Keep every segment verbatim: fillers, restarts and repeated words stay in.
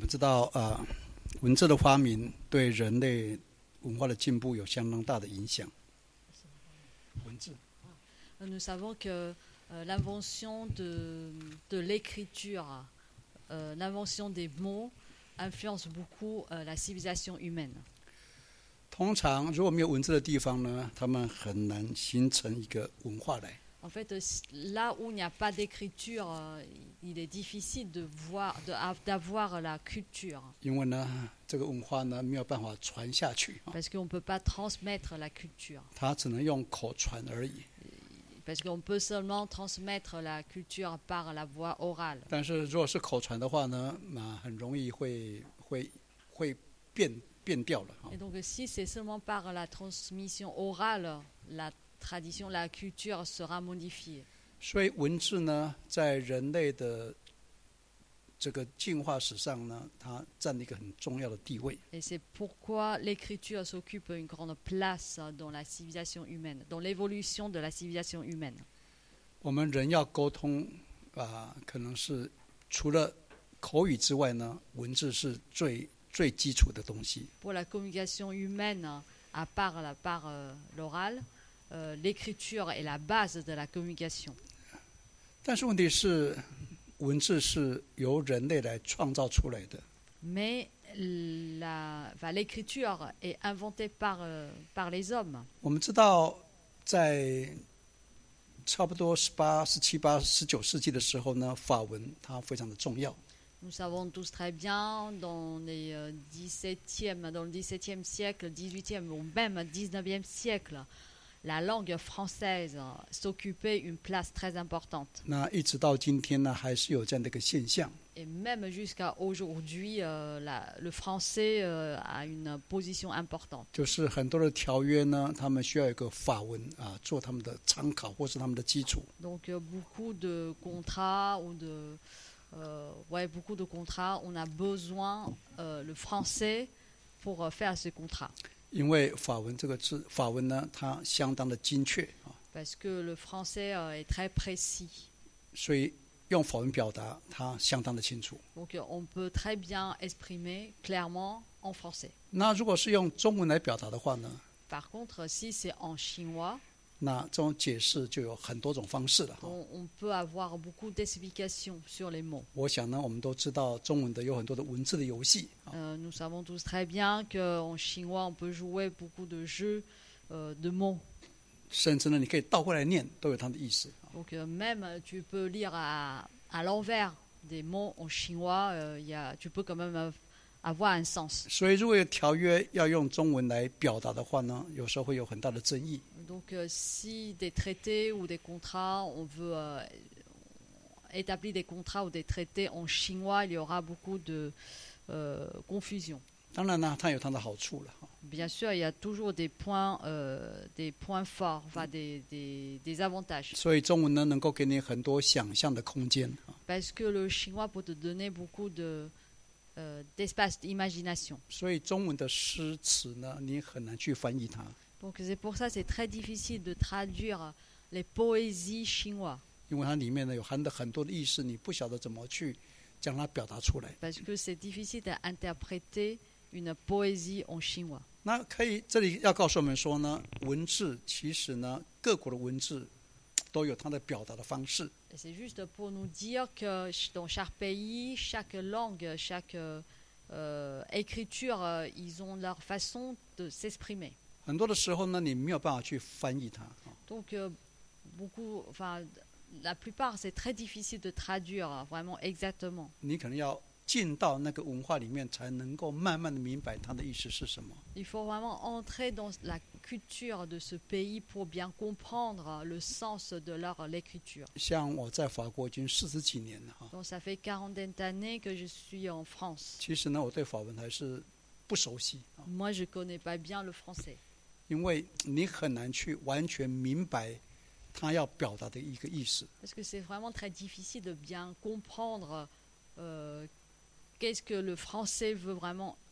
们知道啊、呃，文字的发明对人类文化的进步有相当大的影响。文字。 Nous savons que euh, l'invention de, de l'écriture, euh, l'invention des mots influence beaucoup euh, la civilisation humaine. 通常如果没有文字的地方呢，他们很难形成一个文化来。 En fait, là où il n'y a pas d'écriture, il est difficile de voir, de, d'avoir la culture. 因为呢，这个文化呢没有办法传下去。 Parce qu'on ne peut pas transmettre la culture. 它只能用口传而已。 Parce qu'on peut seulement transmettre la culture par la voie orale. 但是如果是口传的话呢，那很容易会会会变变掉了。 Et donc, si c'est seulement par la transmission orale, la tradition, la culture sera modifiée. 所以文字呢，在人类的这个进化史上呢，它占了一个很重要的地位。 Et c'est pourquoi l'écriture s'occupe une grande place dans la civilisation humaine, dans l'évolution de la civilisation humaine. 我们人要沟通啊、呃，可能是除了口语之外呢，文字是最最基础的东西。 Pour la communication humaine, à part la part euh, l'oral, euh, l'écriture est la base de la communication. 但是问题是，文字是由人类来创造出来的。 Mais la, enfin, l'écriture est inventée par, euh, par les hommes. 我们知道，在差不多十八、十七、八、十九世纪的时候呢，法文它非常的重要。 Nous savons tous très bien, dans, les, euh, dix-septième, dans le dix-septième siècle, dix-huitième ou même dix-neuvième siècle, la langue française s'occupait une place très importante. 那一直到今天呢，还是有这样的一个现象。 Et même jusqu'à aujourd'hui, euh, la, le français euh, a une position importante. 就是很多的条约呢，他们需要有一个法文啊，做他们的参考或是他们的基础。 Donc euh, beaucoup de contrats ou de euh, ouais beaucoup de contrats, on a besoin euh, le français pour euh, faire ce contrat. 因为法文这个字，法文呢，它相当的精确啊。 Parce que le français euh, est très précis. 所以用法文表达，它相当的清楚。 Donc euh, on peut très bien exprimer clairement en français. 那如果是用中文来表达的话呢？ Par contre, si c'est en chinois, 那这种解释就有很多种方式了。 on, on peut avoir beaucoup d'explications sur les mots. 我想呢，我们都知道中文的有很多的文字的游戏。 Euh, nous savons tous très bien qu'en chinois, on peut jouer beaucoup de jeux euh, de mots. 甚至呢，你可以倒过来念，都有它的意思。 Donc euh, même tu peux lire à, à l'envers des mots en chinois, euh, y a, tu peux quand même euh, avoir un sens. 所以如果有条约要用中文来表达的话呢，有时候会有很大的争议。 Donc euh, si des traités ou des contrats, on veut euh, établir des contrats ou des traités en chinois, il y aura beaucoup de euh, confusion. 当然呢，它有它的好处了。 Bien sûr, il y a toujours des points, euh, des points forts, enfin des, des, des avantages. 所以中文呢，能够给你很多想象的空间。 Parce que le chinois peut te donner beaucoup de, euh, d'espace d'imagination. 所以中文的诗词呢，你很难去翻译它。 Donc c'est pour ça que c'est très difficile de traduire les poésies chinoises. 因为它里面呢有含的很多的意思，你不晓得怎么去将它表达出来。 Parce que c'est difficile d'interpréter une poésie en chinois. 那可以，这里要告诉我们说呢，文字其实呢，各国的文字都有它的表达的方式。 Et c'est juste pour nous dire que dans chaque pays, chaque langue, chaque euh, écriture, euh, ils ont leur façon de s'exprimer. 很多的时候呢，你没有办法去翻译它。 Donc euh, beaucoup, enfin la plupart, c'est très difficile de traduire vraiment exactement. 你可能要进到那个文化里面，才能够慢慢的明白它的意思是什么。 Il faut vraiment entrer dans la culture de ce pays pour bien comprendre le sens de leur l'écriture. 像我在法国已经四十几年了哈， Donc ça fait quarantaine d'années que je suis en France. 其实呢，我对法文还是不熟悉啊， Moi, je connais pas bien le français. 因为你很难去完全明白他要表达的一个意思。 Parce que c'est vraiment très difficile de bien comprendre euh, qu'est-ce que le français veut vraiment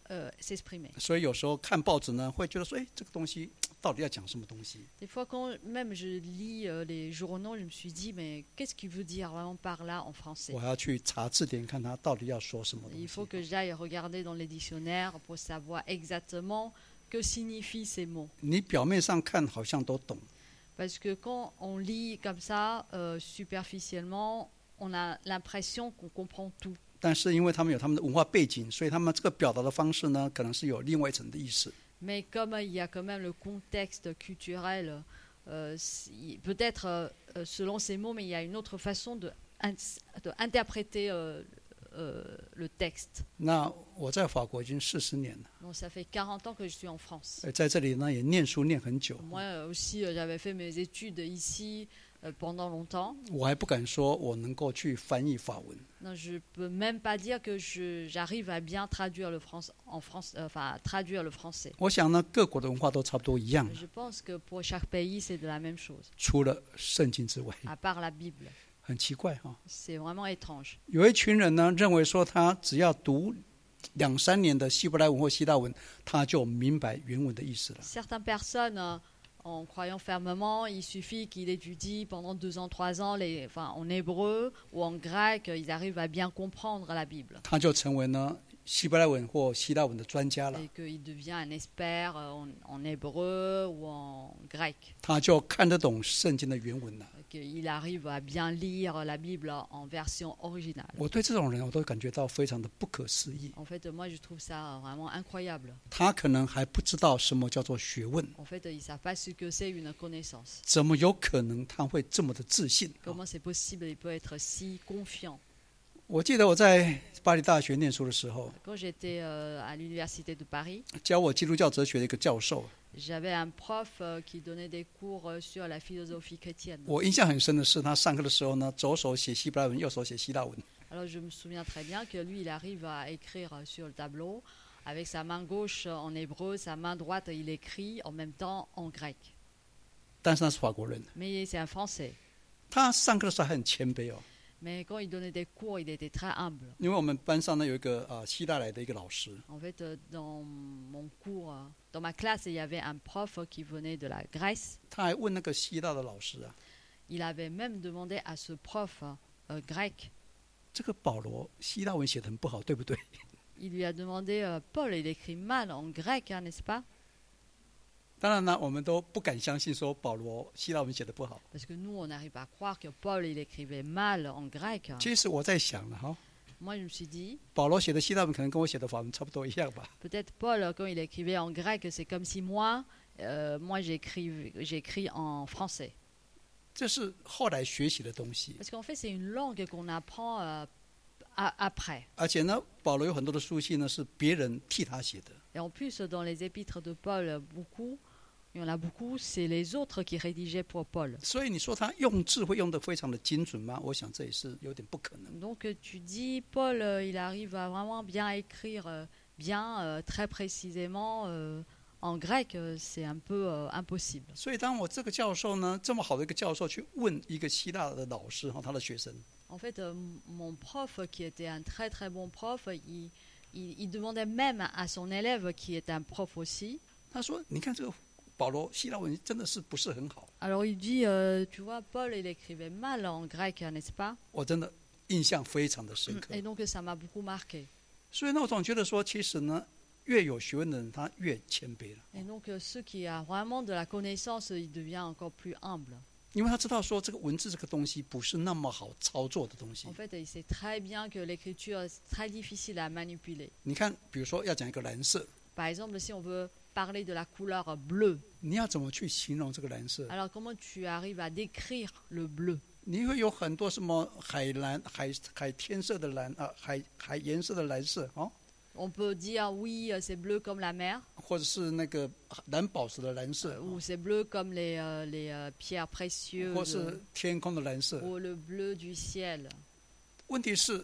euh, s'exprimer. 所以有时候看报纸呢，会觉得说，哎，这个东西到底要讲什么东西？ Des fois, quand même je lis euh, les journaux, je me suis dit, mais qu'est-ce qu'il veut dire vraiment par là en français? 我还要去查字典，看他到底要说什么东 Il 西 faut。que j'aille regarder dans les dictionnaires pour savoir exactement que signifient ces mots. 你表面上看好像都懂， Parce que quand on lit comme ça, euh, superficiellement, on a l'impression qu'on comprend tout. 但是因为他们有他们的文化背景，所以他们这个表达的方式呢，可能是有另外一层的意思。 Mais comme il y a quand même le contexte culturel, euh, si- peut-être euh, selon ces mots, mais il y a une autre façon de, ins- de interpréter euh, euh, le texte. 那我在法国已经四十年了， Donc ça fait quarante ans que je suis en France. 呃在这里呢也念书念很久， Moi euh, aussi, euh, j'avais fait mes études ici euh, pendant longtemps. 我还不敢说我能够去翻译法文。 Non, je peux même pas dire que je- j'arrive à bien traduire le France en France, euh, enfin traduire le français. 我想呢，各国的文化都差不多一样， Je pense que pour chaque pays, c'est de la même chose, 除了圣经之外， à part la Bible. 很奇怪哈、 C'est vraiment étrange. 有一群人呢认为说，他只要读两三年的希伯来文或希腊文，他就明白原文的意思了。 Certaines personnes, euh, en croyant fermement, il suffit qu'il étudie pendant deux ans, trois ans, les, enfin, en hébreu ou en grec, ils arrivent à bien comprendre la Bible. 他就成为呢希伯来文或希腊文的专家了。 Et qu'il devient un expert euh, en, en hébreu ou en grec. 他就看得懂圣经的原文了。 Qu'il arrive à bien lire la Bible en version originale. 我对这种人，我都感觉到非常的不可思议。 En fait, moi, je trouve ça vraiment incroyable. 他可能还不知道什么叫做学问， En fait, ils ne savent pas ce que c'est une connaissance. 怎么有可能他会这么的自信？ Comment c'est possible, il peut être si confiant. 我记得我在巴黎大学念书的时候， Quand j'étais euh, à l'université de Paris, 教我基督教哲学的一个教授， j'avais un prof euh, qui donnait des cours euh, sur la philosophie chrétienne. 我印象很深的是，他上课的时候呢，左手写希伯来文，右手写希腊文。 Alors je me souviens très bien que lui, il arrive à écrire euh, sur le tableau. Avec sa main gauche en hébreu, sa main droite, il écrit en même temps en grec. 但是他是法国人， Mais c'est un Français. 他上课的时候还很谦卑哦， Mais quand il donnait des cours, il était très humble. 因为我们班上呢有一个啊、呃希腊来的一个老师， En fait, euh, dans mon cours, euh, dans ma classe, il y avait un prof qui venait de la Grèce. 他还问那个希腊的老师啊， Il avait même demandé à ce prof euh, grec, 这个保罗希腊文写得很不好，对不对？ il lui a demandé, euh, Paul, il écrit mal en grec, hein, n'est-ce pas? 当然呢，我们都不敢相信说保罗希腊文写得不好。 Parce que nous, on n'arrive pas à croire que Paul, il écrivait mal en grec. 其实我在想了哈， Moi, je me suis dit, 保罗写的希腊文可能跟我写的法文差不多一样吧。 peut-être Paul, quand il écrivait en grec, c'est comme si moi, euh, moi j'écris, j'écris en français. 这是后来学习的东西， Parce qu'en fait, c'est une langue qu'on apprend euh, à- après. 而且呢，保罗有很多的书信呢是别人替他写的， Et en plus, dans les épîtres de Paul, beaucoup, il y en a beaucoup, c'est les autres qui rédigeaient pour Paul. 所以你说他用字会用得非常的精准吗？我想这也是有点不可能。 Donc euh, tu dis, Paul, euh, il arrive à vraiment bien écrire, euh, bien, euh, très précisément euh, en grec, euh, c'est un peu euh, impossible. 所以当我这个教授呢，这么好的一个教授去问一个希腊的老师哈，他的学生， En fait, euh, m- mon prof, qui était un très très bon prof, il, il- il demandait même à son élève, qui est un prof aussi, 他说：“你看这个保罗希腊文真的是不是很好？ alors il dit, euh, tu vois, Paul, il écrivait mal en grec, n'est-ce pas? 我真的印象非常的深刻。 Et donc ça m'a beaucoup marqué. 所以呢，我总觉得说，其实呢，越有学问的人，他越谦卑了， Et donc euh, ceux qui ont vraiment de la connaissance, il devient encore plus humble. 因为他知道说这个文字这个东西不是那么好操作的东西 En。fait, il sait très bien que l'écriture est très difficile à manipuler. 你看，比如说要讲一个蓝色， Par exemple, si on veut parler de la couleur bleue, 你要怎么去形容这个蓝色？ alors comment tu arrives à décrire le bleu? 你会有很多什么海蓝、海海天色的蓝啊，海海颜色的蓝色哦， On peut dire oui, euh, c'est bleu comme la mer, 或者是那个蓝宝石的蓝色， euh, ou c'est bleu comme les, euh, les euh, pierres précieuses, 或是天空的蓝色。 ou le bleu du ciel. 问题是，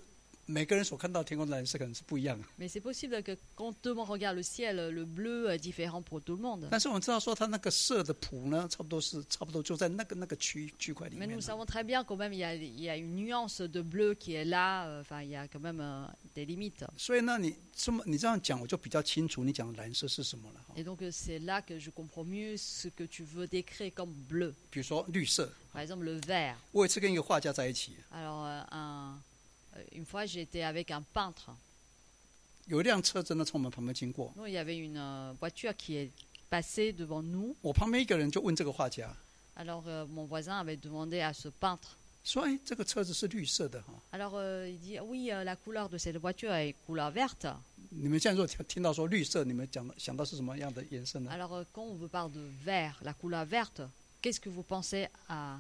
每个人所看到天空的蓝色可能是不一样的。 Mais c'est possible que quand tout le monde regarde le ciel, le bleu est différent pour tout le monde. 但是我们知道说，它那个色的谱呢，差不多是差不多就在那个那个区区块里 Mais 面 nous 了。 savons très bien quand même il y a, il y a une nuance de bleu qui est là. euh, Enfin, il y a quand même euh, des limites. 所以呢，你这么你这样讲，我就比较清楚你讲的蓝色是什么了。 Et donc euh, c'est là que je comprends mieux ce que tu veux décrire comme bleu. 比如说绿色， Par exemple le vert. 我有一次跟一个画家在一起， Alors euh, un- euh, une fois j'étais avec un peintre. 有一辆车真的从我们旁边经过， Nous, il y avait une euh, voiture qui est passée devant nous. 我旁边一个人就问这个画家 Alors euh, mon voisin avait demandé à ce peintre. 说：“哎，这个车子是绿色的哈， Alors euh, il dit oui, euh, la couleur de cette voiture est couleur verte. 你们现在如果听听到说绿色，你们讲想到是什么样的颜色呢？ Alors euh, quand on vous parle de vert, la couleur verte, qu'est-ce que vous pensez à,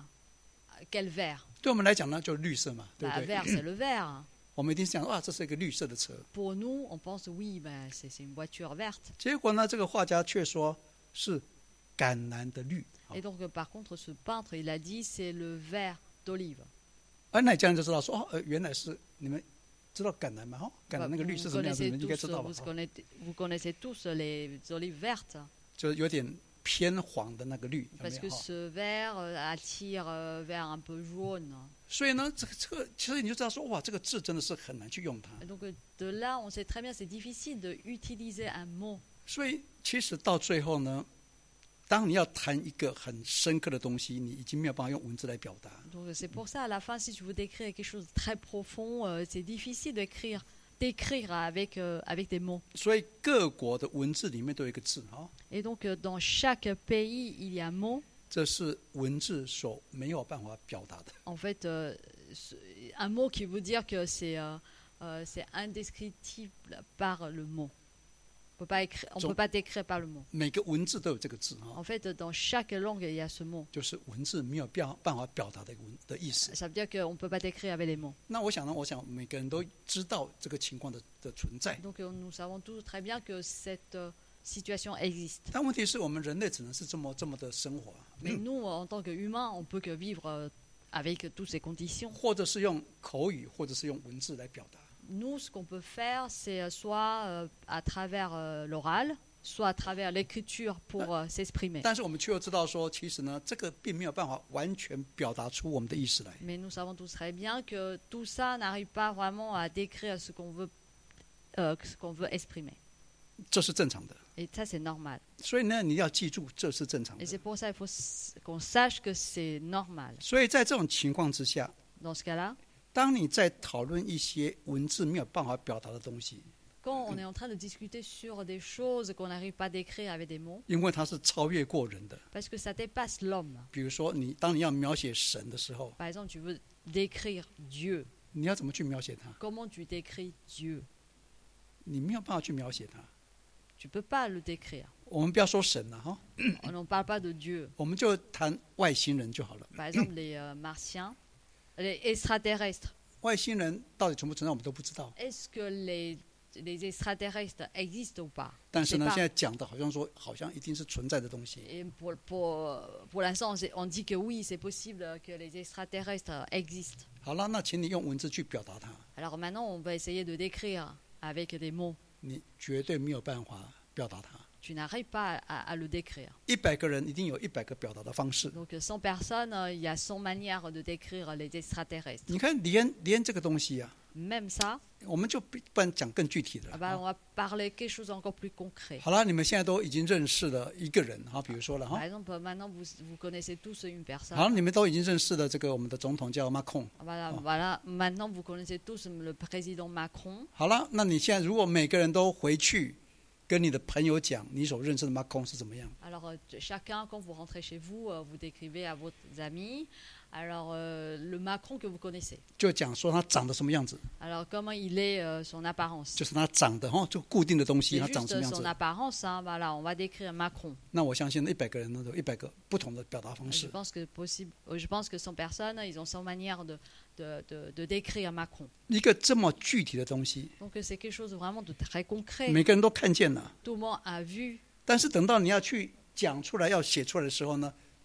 à quel vert? 对我们来讲呢，就是绿色嘛，对不 Bah, 对？ vert, c'est le vert. 我们一定是讲哇，这是一个绿色的车。 Pour nous, on pense oui, bah, c'est c'est une voiture verte. 结果呢，这个画家却说是橄榄的绿。 Et donc euh, par contre, ce peintre, il a dit c'est le vert d'olive. 哎，那你这样就知道说哦，呃，原来是你们知道橄榄吗？哦，橄榄 Bah, 那个 vous, 绿是 vous 什么样子，你 connaissez 们应该 tous, 知道吧？ vous 哦 connaissez, vous connaissez tous les olives vertes. 就有点偏黄的那个绿，有没 Parce 有 que 哈？ ce vert euh, attire euh, vers un peu jaune. 所以呢，这个这个其实你就知道说哇，这个字真的是很难去用它。 Et donc euh, de là, on sait très bien c'est difficile d'utiliser un mot. 所以其实到最后呢，当你要谈一个很深刻的东西，你已经没有办法用文字来表达。 Donc c'est pour ça, à la fin, si tu veux décrire quelque chose de très profond, euh, c'est difficile d'écrire, d'écrire avec, euh, avec des mots. 所以各国的文字里面都有一个字哈， Et donc euh, dans chaque pays, il y a un mot. 这是文字所没有办法表达的。 En fait, euh, ce- un mot qui veut dire que c'est euh, euh, c'est indescriptible par le mot. On peut pas écrire, on Donc- peut pas décrire par le mot. 每个文字都有这个字哈， En fait, dans chaque langue, il y a ce mot. 就是文字没有表办法表达的文的意思。 Ça veut dire qu'on ne peut pas décrire avec les mots. 那我想呢，我想每个人都知道这个情况的的存在， Donc euh, nous savons tous très bien que cette euh, situation existe. 但问题是我们人类只能是这么这么的生活， Mais nous, en tant qu'humains, on peut que vivre euh, avec toutes ces conditions. 或者是用口语，或者是用文字来表达。 Nous, ce qu'on peut faire, c'est euh, soit euh, à travers euh, l'oral, soit à travers l'écriture pour euh, s'exprimer. 但是我们却又知道说，其实呢，这个并没有办法完全表达出我们的意思来。 Mais nous savons tous très bien que tout ça n'arrive pas vraiment à décrire ce qu'on veut, euh, ce qu'on veut exprimer. 这是正常的。 Et ça, c'est normal. 所以呢，你要记住，这是正常 Et 的。 c'est pour ça qu'il faut s- qu'on sache que c'est normal. 所以在这种情况之下， Dans ce cas-là, 当你在讨论一些文字没有办法表达的东西， quand on est en train de discuter sur des choses qu'on n'arrive pas à décrire avec des mots, 因为它是超越过人的。 parce que ça dépasse l'homme. 比如说你，当你要描写神的时候， Par exemple, tu veux décrire Dieu. 你要怎么去描写它？ Comment tu décris Dieu? 你没有办法去描写它。 Tu peux pas le décrire. 我们不要说神了哈， On n'en parle pas de Dieu. 我们就谈外星人就好了。 Par exemple, les euh, martiens, les extraterrestres. 外星人到底存不存在，我们都不知道。 Est-ce que les, les extraterrestres existent ou pas? 但是 Je sais 呢， pas. 现在讲的好像说，好像一定是存在的东西。 Et pour, pour, pour l'instant, on sait- on dit que oui, c'est possible que les extraterrestres existent. 好了，那请你用文字去表达它， Alors maintenant, on va essayer de décrire avec des mots. 你绝对没有办法表达它。 Tu n'arrives pas à, à le décrire. 一百个人一定有一百个表达的方式。 Donc cent personnes, euh, il y a cent manières de décrire les extraterrestres. 你看，连连这个东西啊， Même ça, 我们就不不然讲更具体的 ah 了。 bah, 啊 on va parler quelque chose encore plus concret. 好了，你们现在都已经认识了一个人哈，比如说了 Par 哈， exemple, maintenant, vous, vous connaissez tous une personne. 好，你们都已经认识了这个我们的总统叫 Macron。 Voilà, voilà. Maintenant, vous connaissez tous le président Macron. 好了，那你现在如果每个人都回去跟你的朋友讲你所认识的 Macron 是怎么样， Alors, euh, chacun, quand vous rentrez chez vous, euh, vous décrivez à vos amis. Alors, euh, le Macron que vous connaissez. 就讲说他长得什么样子， Alors, comment il est, euh, son apparence? 就是他长得哈，就固定的东西， C'est 他长什 juste 么样 son 子。 apparence. Hein, voilà, on va décrire Macron. 那我相信一百个人呢，有一百个不同的表达方 Je 式。 pense que possible. Je pense que cent personnes, ils ont cent manières de, de, de, de décrire Macron. 一个这么具体的东西， Donc, c'est quelque chose vraiment de très concret. 每个人都看见了， Tout le monde a vu. 但是等到你要去讲出来、要写出来的时候呢，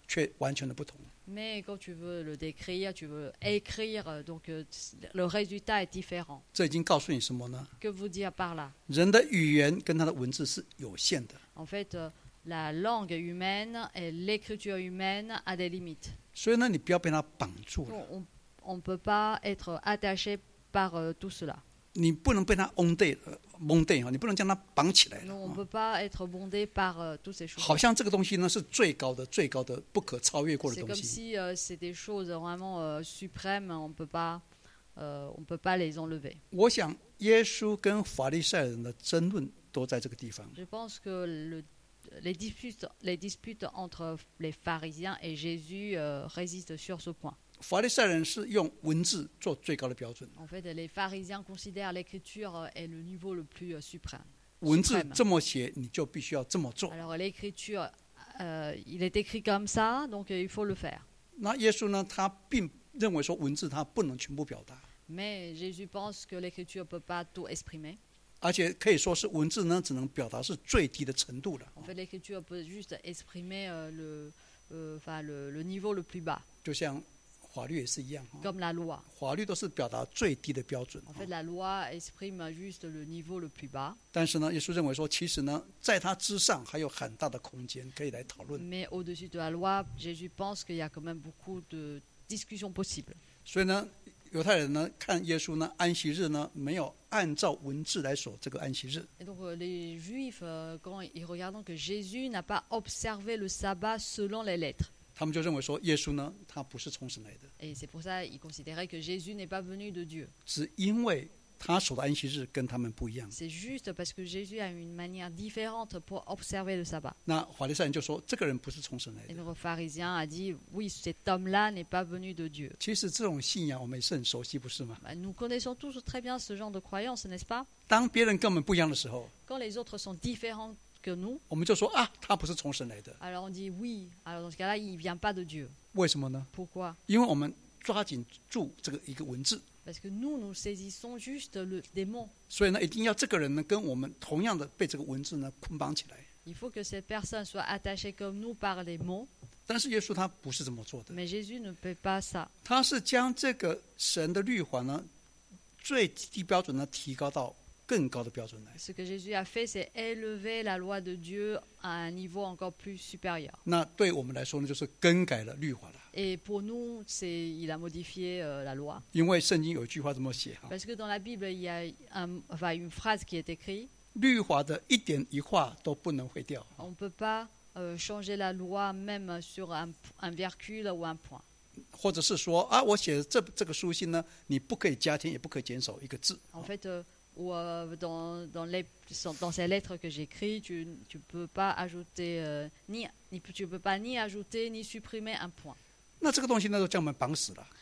却完全的不同。 Mais quand tu veux le décrire, tu veux écrire, donc euh, le résultat est différent. 这已经告诉你什么呢？ Que vous dire par là? 人的语言跟他的文字是有限的， En fait, euh, la langue humaine et l'écriture humaine a des limites. 所以呢，你不要被他绑住 Donc, 了， on ne peut pas être attaché par euh, tout cela. 你不能被他蒙对蒙对哈，你不能将他绑起来 Donc, 了 on ne 啊 peut pas être bondé par euh, toutes ces choses. 好像这个东西呢是最高的、最高的、不可超越过的 C'est 东 comme 西。 si euh, c'est des choses vraiment euh, suprêmes, on peut pas, euh, on peut pas les enlever. 我想，耶稣跟法利赛人的争论都在这个地方。 Je pense que le- les, disputes, les disputes entre les pharisiens et Jésus euh, résistent sur ce point. 法利赛人是用文字做最高的标准， En fait, les pharisiens considèrent l'écriture euh, est le niveau le plus euh, suprême. 文字 suprême. 这么写，你就必须要这么做。 Alors l'écriture, euh, il est écrit comme ça, donc euh, il faut le faire. 那耶稣呢，他并认为说文字他不能全部表达， Mais Jésus pense que l'écriture ne peut pas tout exprimer. 而且可以说是文字呢只能表达是最低的程度了。 En fait, l'écriture peut juste exprimer euh, le, euh, enfin, le, le niveau le plus bas, 就像法律也是一样， comme la loi. 法律都是表达最低的标准。 En fait, la loi exprime juste le niveau le plus bas. 但是呢，耶稣认为说，其实呢，在它之上还有很大的空间可以来讨论。 Mais au-dessus de la loi, Jésus pense qu'il y a quand même beaucoup de discussions possibles. 所以呢，犹太人呢看耶稣呢安息日呢没有按照文字来守这个安息日， Et donc euh, les Juifs, euh, quand ils regardent que Jésus n'a pas observé le sabbat selon les lettres. 他们就认为说耶稣呢他不是从神来的， Et c'est pour ça qu'ils considéraient que Jésus n'est pas venu de Dieu. 只因为他守的安息日跟他们不一样。 C'est juste parce que Jésus a une manière différente pour observer le sabbat. 那法利赛人就说这个人不是从神来 Et 的。 donc le pharisien a dit, oui, cet homme-là n'est pas venu de Dieu. 其实这种信仰我们也是很熟悉，不是吗？ Bah, nous connaissons tous très bien ce genre de croyance, n'est-ce pas? 当别人跟我们不一样的时候， Quand les autres sont différents que nous, 我们就说啊，他不是从神来的。 alors on dit oui. Alors dans ce cas-là, il ne vient pas de Dieu. 为什么呢？ Pourquoi? 因为我们抓紧住这个一个文字， Parce que nous, nous saisissons juste le, des mots. 所以呢，一定要这个人呢跟我们同样的被这个文字呢捆绑起来。 Il faut que cette personne soit attachée comme nous par les mots, 但是耶稣他不是这么做的， mais Jésus ne fait pas ça. 他是将这个神的律法呢最低标准呢提高到更高的标准来。 Ce que Jésus a fait, c'est élever la loi de Dieu à un niveau encore plus supérieur. 那对我们来说呢，就是更改了律法了。 Et pour nous, c'est, il a modifié euh, la loi. 因为圣经有一句话这么写哈， Parce que dans la Bible, il y a un- enfin, une phrase qui est écrite, 律法的一点一画都不能毁掉。 on ne peut pas euh, changer la loi même sur un, un virgule ou un point. 或者是说啊，我写的这这个书信呢，你不可以加添，也不可以减少一个字。 En fait, euh, ou euh, dans, dans, les, dans ces lettres que j'écris, tu ne peux pas ajouter, euh, ni, ni, tu peux pas ni ajouter ni supprimer un point. 那这个东西呢，都将我们绑死了。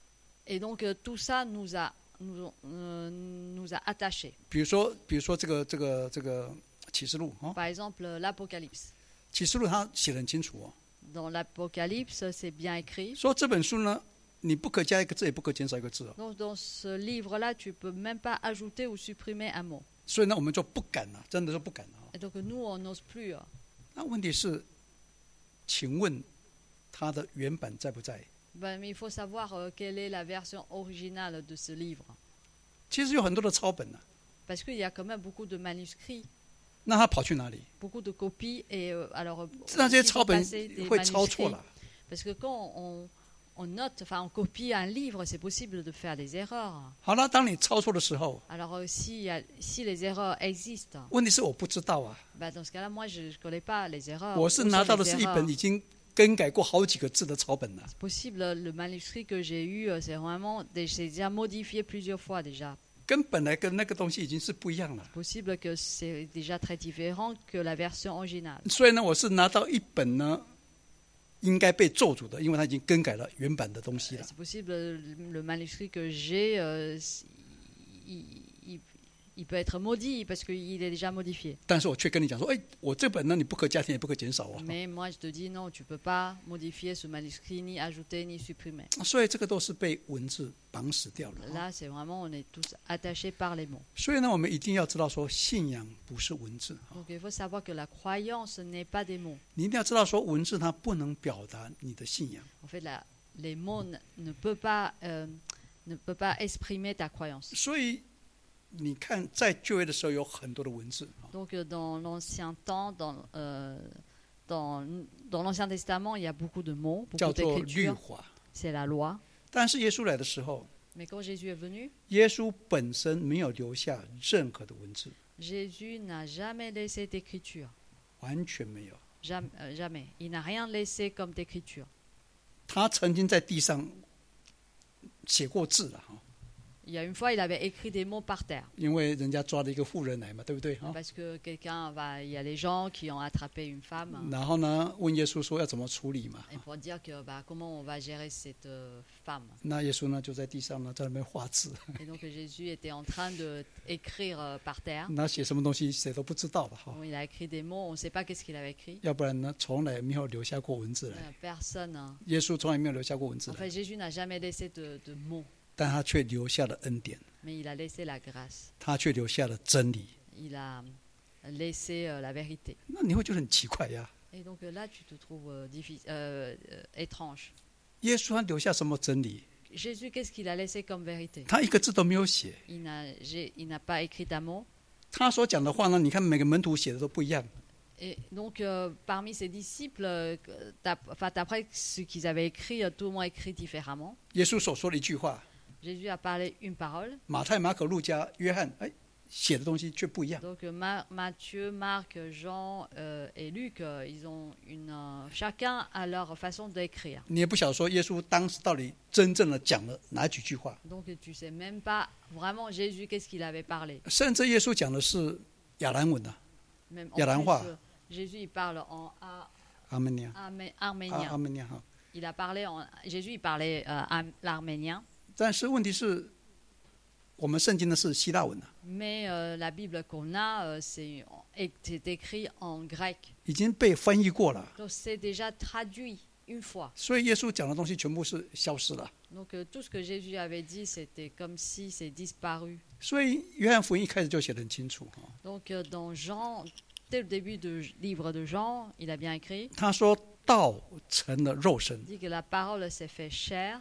Et donc euh, tout ça nous a, nous, euh, nous a attachés. 比如说，比如说这个这个这个启示录啊， Par exemple, euh, l'Apocalypse. 启示录它写得很清楚哦， Dans l'Apocalypse, c'est bien écrit. 说这本书呢，你不可加一个字，也不可减少一个字哦。 Donc dans ce livre-là, tu peux même pas ajouter ou supprimer un mot. 所以呢，我们就不敢了，真的是不敢了。 Et donc nous, on n'ose plus. euh. 那问题是，请问它的原版在不在？ Ben, mais il faut savoir euh, quelle est la version originale de ce livre. 其实有很多的抄本呢、 Parce qu'il y a quand même beaucoup de manuscrits, 那它跑去哪里？ beaucoup de copies. Et euh, alors, euh, 那些 aussi 抄本 passer des 会抄错 manuscrits. 了。 Parce que quand on, on note, enfin on copie un livre, c'est possible de faire des erreurs. 好了，当你抄错的时候， Alors euh, si, il y a- si les erreurs existent, 问题是我不知道啊， ben, dans ce cas-là, moi je ne connais pas les erreurs. 我 Où 是 sont 拿到的 les 是一 erreurs. 本已经更改过好几个字的抄本了。 C'est possible, le manuscrit que j'ai eu, euh, c'est vraiment des- c'est déjà modifié plusieurs fois déjà. 跟本来跟那个东西已经是不一样了。 Possible que c'est déjà très différent que la version originale. 所以呢，我是拿到一本呢，应该被咒诅的，因为它已经更改了原版的东西了。 C'est possible, le le manuscrit que j'ai, euh, il, il- il peut être maudit parce qu'il est déjà modifié. 但是我却跟你讲说，哎，我这本呢，你不可加添，也不可减少哦。 Mais moi, je te dis non, tu ne peux pas modifier ce manuscrit, ni ajouter, ni supprimer. 所以这个都是被文字绑死掉了。 Là, c'est vraiment, on est tous attachés par les mots. 所以呢，我们一定要知道说，信仰不是文字。 Donc, il faut savoir que la croyance n'est pas des mots. 你一定要知道说，文字它不能表达你的信仰。 En fait, la, les mots ne, ne peuvent pas, euh, ne peuvent pas exprimer ta croyance. 所以你看，在旧约的时候有很多的文字。 Donc, euh, dans l'Ancien temps, dans, euh, dans, dans l'Ancien Testament, il y a beaucoup de mots, 叫 beaucoup 做律 d'écritures. 法。 C'est la loi. 但是耶稣来的时候， Mais quand Jésus est venu, 耶稣本身没有留下任何的文字， Jésus n'a jamais laissé d'écriture. 完全没有。 Jamais, euh, jamais. Il n'a rien laissé comme d'écriture. 他曾经在地上写过字了哈， Il y a une fois, il avait écrit des mots par terre. 因为人家抓了一个妇人来嘛，对不对哈？ Parce que quelqu'un va, il y a les gens qui ont attrapé une femme. 然后呢，问耶稣说要怎么处理嘛？ Et pour dire que bah, comment on va gérer cette euh, femme. 那耶稣呢就在地上呢，在那边画字， Et donc Jésus était en train d'écrire euh, par terre. 那写什么东西谁都不知道了哈。 Bon, il a écrit des mots, on ne sait pas qu'est-ce qu'il avait écrit. 要不然呢，从来没有留下过文字来。 Euh, Personne. hein. 耶稣从来没有留下过文字 En 来， fait, Jésus n'a jamais laissé de, de mots, 但他却留下了恩典， mais il a laissé la grâce. 他却留下了真理。 Il a laissé euh, la vérité. 那你会觉得很奇怪呀？ Et donc euh, là, tu te trouves euh, diffi- euh, euh, étrange. 耶稣他留下什么真理？ Jésus, qu'est-ce qu'il a laissé comme vérité? 他一个字都没有写。 Il n'a j'ai- il n'a pas écrit un mot. 他所讲的话呢，你看每个门徒写的都不一样。 Et donc, euh, parmi ses disciples, euh, d'ap- enfin, d'après ce qu'ils avaient écrit, euh, tout le monde écrit différemment. 耶稣所说的一句话， Jésus a parlé une parole. 马太、马可、路加、约翰，哎，写的东西却不一样。 Donc, euh, Ma- Matthieu, Marc, Jean euh, et Luc, euh, ils ont une, euh, chacun a leur façon d'écrire. 你也不晓得说耶稣当时到底真正的讲了哪几句话， Donc, tu sais même pas vraiment Jésus, qu'est-ce qu'il avait parlé. 甚至耶稣讲的是亚兰文啊， Même en 亚兰 plus, 话。 euh, Jésus, il parle en a- 阿门尼亚， armé- 阿 arménien. 阿门尼亚哈。 Il a parlé en, Jésus, il parlait euh, am- l'arménien. 但是问题是，我们圣经的是希腊文啊， Mais euh, la Bible qu'on a, euh, c'est c'est écrit en grec. 已经被翻译过了， Donc c'est déjà traduit une fois. 所以耶稣讲的东西全部是消失了。 Donc euh, tout ce que Jésus avait dit, c'était comme si c'est disparu. 所以约翰福音一开始就写得很清楚哈， Donc euh, dans Jean, dès le début du livre de Jean, il a bien écrit, 他说道成了肉身 il，dit que la parole s'est fait chair.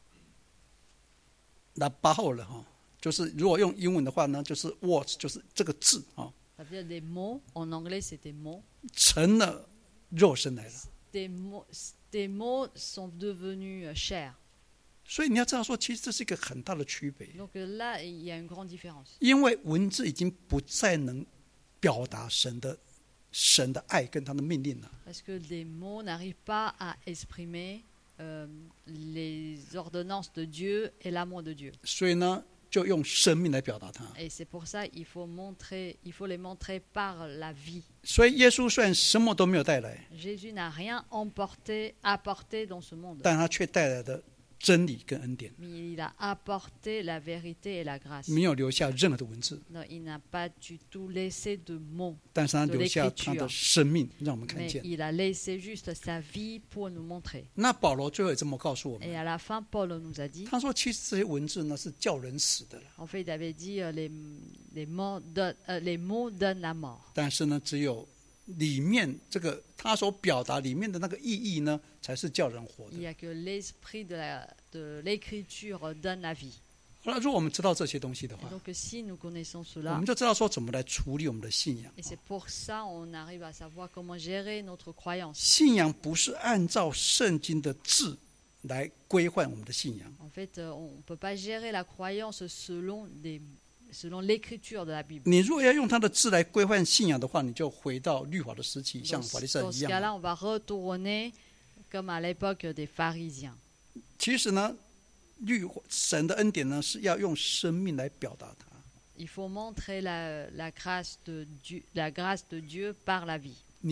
那八后了哈，就是如果用英文的话呢，就是 words，就是这个字啊， Ça veut dire des mots. En anglais, c'est des mots. 成了肉身来了。 Des mots, des mots sont devenus euh, chair. 所以你要知道说，其实这是一个很大的区别， Donc euh, là, il y a une grande différence. 因为文字已经不再能表达神的神的爱跟他的命令了。 Parce que les mots n'arrivent pas à exprimer euh, les ordonnances de Dieu et l'amour de Dieu. 所以呢，就用生命来表达它。 Et c'est pour ça qu'il faut montrer, il faut les montrer par la vie. 所以耶稣虽然什么都没有带来， Jésus n'a rien emporté, apporté dans ce monde, 但他却带来的真理跟恩典， mais il a apporté la vérité et la grâce. 没有留下任何的文字， Non, il n'a pas du tout laissé de mots, 但是他 de 留下他的生命，让我们看 mais 见。 il a laissé juste sa vie pour nous montrer. 那保罗最后也这么告诉我 Et 们， à la fin, Paul nous a dit, 他说：“其实这些文字呢是叫人死的了， en fait, il avait dit euh, les, les, mots donnent- euh, les mots donnent la mort. 但是呢，只有里面这个他所表达里面的那个意义呢，才是叫人活 Il 的。 n'y a que l'esprit de la- de l'écriture donne la vie. 那如果我们知道这些东西的 Et 话， donc, si nous connaissons 我 cela, 们就知道说怎么来处理我们的信仰。 et c'est pour ça on arrive à savoir comment gérer notre croyance. 信仰不是按照圣经的字来规范我们的信仰， En fait, euh, on ne peut pas gérer la croyance selon, des, selon l'écriture de la Bible. 你如果要用他的字来规范信仰的话，你就回到律法的时期，像 Dans, 法利赛 dans 人一 ce 样。 cas-là, on va retourner comme à l'époque des pharisiens. 其实呢，律神的恩典呢是要用生命来表达它。 Il faut montrer la, la, grâce de Dieu, la grâce de Dieu par la vie. 你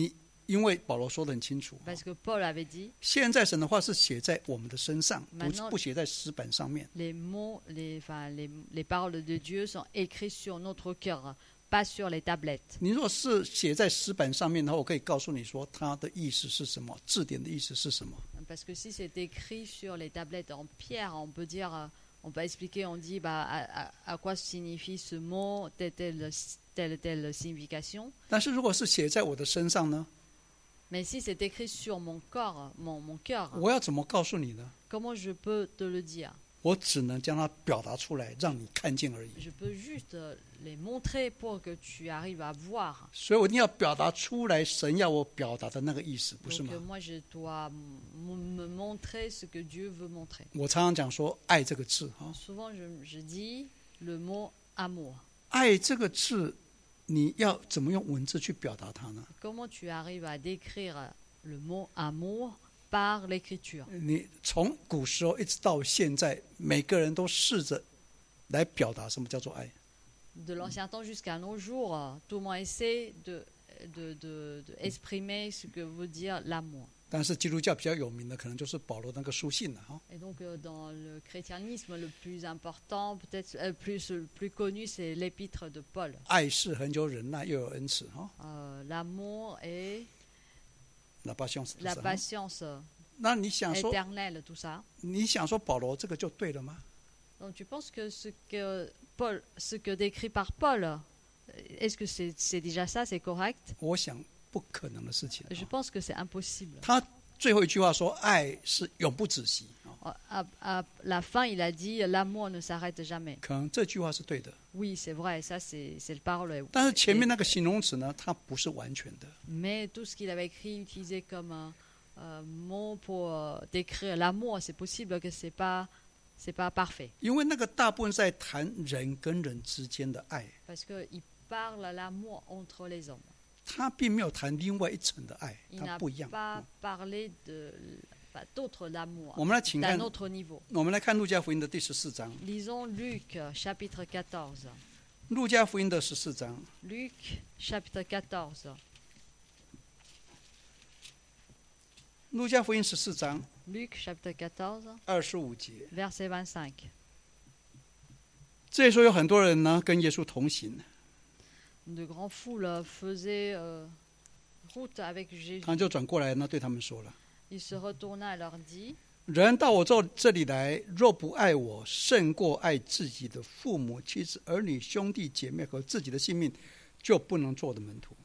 因为保罗说得很清楚， Parce que Paul avait dit, 现在神的话是写在我们的身上， Maintenant- 不不写在石板上面。 les mots, les, enfin, les, les paroles de Dieu sont écrites sur notre cœur, pas sur les tablettes. 你若是写在石板上面的话，我可以告诉你说它的意思是什么，字典的意思是什么。 Parce que si c'est écrit sur les tablettes en pierre, on peut dire, euh, on peut expliquer, on dit bah, à, à- à quoi signifie ce mot, telle telle, telle, telle signification. 但是如果是写在我的身上呢， Mais si c'est écrit sur mon corps, mon, mon cœur, 我要怎么告诉你呢？ comment je peux te le dire? 我只能将它表达出来，让你看见而已。 Je peux juste euh, les montrer pour que tu arrives à voir. 所以我一定要表达出来神要我表达的那个意思，不是 Donc 吗 euh,？moi, je dois m- me montrer ce que Dieu veut montrer. 我常常讲说“爱”这个字哈， Souvent, je, je dis le mot amour. 爱这个字，你要怎么用文字去表达它呢？ Comment tu arrives à décrire le mot amour par l'écriture? 你从古时候一直到现在，每个人都试着来表达什么叫做爱。 De l'ancien temps jusqu'à nos jours, euh, tout le monde essaie de, de, de, de exprimer ce que veut dire l'amour. 但是基督教比较有名的，可能就是保罗那个书信了哈。 Et donc, euh, dans le christianisme, le plus important, peut-être euh, plus, le plus connu, c'est l'épître de Paul. 爱是恒久忍耐，又有恩慈哈。 Euh, l'amour et La patience， la 是哈 patience euh, 那你想说， éternelle, tout ça. 你想说保罗这个就对了吗？ Donc, tu penses que ce que Paul, ce que décrit par Paul, euh, est-ce que c'est c'est déjà ça, c'est correct? 我想不可能的事情。 Je pense que c'est impossible. 他最后一句话说：“爱是永不止息。” À, à la fin, il a dit l'amour ne s'arrête jamais. 可能这句话是对的， Oui, c'est vrai, ça c'est c'est le parole. 但是前面那个形容词呢，它不是完全的。 Mais tout ce qu'il avait écrit, utilisé comme un euh, mot pour euh, décrire l'amour, c'est possible que c'est pas c'est pas parfait. 因为那个大部分在谈人跟人之间的爱， Parce qu'il parle l'amour entre les hommes. 他并没有谈另外一层的爱， Il 它 n'a 不一样。 pas parlé de enfin, d'autres d'amour, 我们来请看 d'un，autre niveau. 我们来看路加福音的第十四章。 Lisons Luc chapitre quatorze. 路加福音的十四章， Luc chapitre quatorze. 路加福音十四章 Luc chapitre quatorze, 二十五节， verset vingt-cinq. 这里说有很多人呢跟耶稣同行， De grandes foules faisaient euh, route avec Jésus. 他就转过来呢对他们说了： Il se retourna et leur dit, 人到我这这里来，若不爱我胜过爱自己的父母、妻子、儿女、兄弟姐妹和自己的性命，就不能做我的门徒。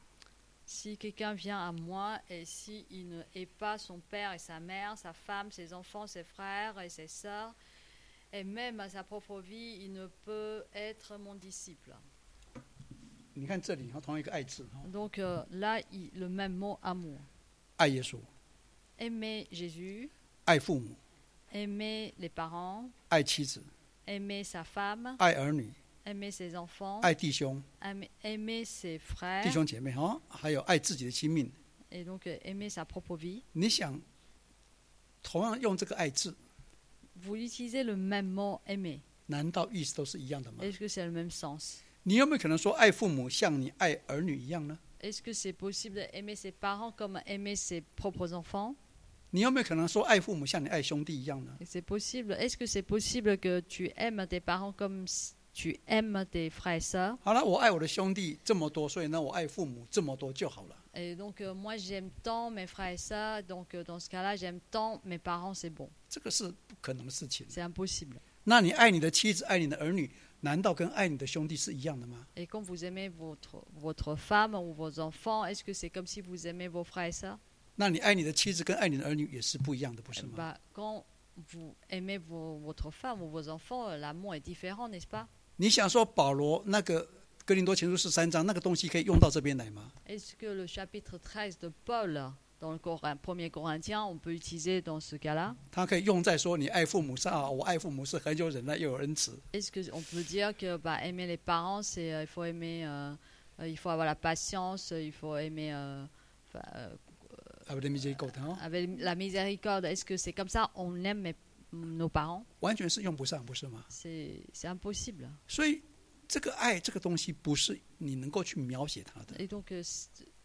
Si quelqu'un vient à moi et s'il ne hait pas son père et sa mère, sa femme, ses enfants, ses frères et ses sœurs, et même à sa propre vie, il ne peut être mon disciple. 你看这里同一个爱字， Donc euh, là, il- le même mot amour. 爱耶稣， Aimer Jésus, 爱父母， aimer les parents, 爱妻子， aimer sa femme, 爱儿女， aimer ses enfants, 爱弟兄、 aimer, aimer ses 弟 frères, 兄姐妹哈，还有爱自己的亲命。 et donc euh, aimer sa propre vie. 你想，同样用这个爱字， Vous utilisez le même mot aimer. 难道意思都是一样的吗？ Est-ce que c'est le même sens? 你有没有可能说爱父母像你爱儿女一样呢？ Est-ce que c'est possible d'aimer ses parents comme aimer ses propres enfants? 你有没有可能说爱父母像你爱兄弟一样呢？ Et c'est possible. Est-ce que c'est possible que tu aimes tes parents comme si tu aimes tes frères et sœurs? 好了，我爱我的兄弟这么多，所以呢，我爱父母这么多就好了。 Et donc euh, moi j'aime tant mes frères et sœurs, donc euh, dans ce cas-là j'aime tant mes parents, c'est bon. 这个是不可能的事情。 C'est impossible. 那你爱你的妻子、爱你的儿女，难道跟爱你的兄弟是一样的吗？ Et quand vous aimez votre, votre femme ou vos enfants, est-ce que c'est comme si vous aimez vos frères et sœurs? 那你爱你的妻子跟爱你的儿女也是不一样的，不是吗？ Bah, quand vous aimez vos, votre femme ou vos enfants, euh, l'amour est différent, n'est-ce pas? 你想说保罗那个哥林多前书十三章那个东西可以用到这边来吗？ Est-ce que le chapitre treize de Paul dans le Corin- premier Corinthien, on peut utiliser dans ce cas-là? 它可以用在说你爱父母是啊，我爱父母是很有忍耐又有恩慈。 Est-ce qu'on peut dire que bah, aimer les parents, c'est euh, il faut aimer, euh, euh, il faut avoir la patience, il faut aimer euh, enfin, euh, avec miséricorde， avec la miséricorde. Est-ce que c'est comme ça on aime mes- nos parents? 完全是用不上，不是吗？ C'est c'est impossible. 所以这个爱这个东西不是你能够去描写它的。 Et donc euh, c-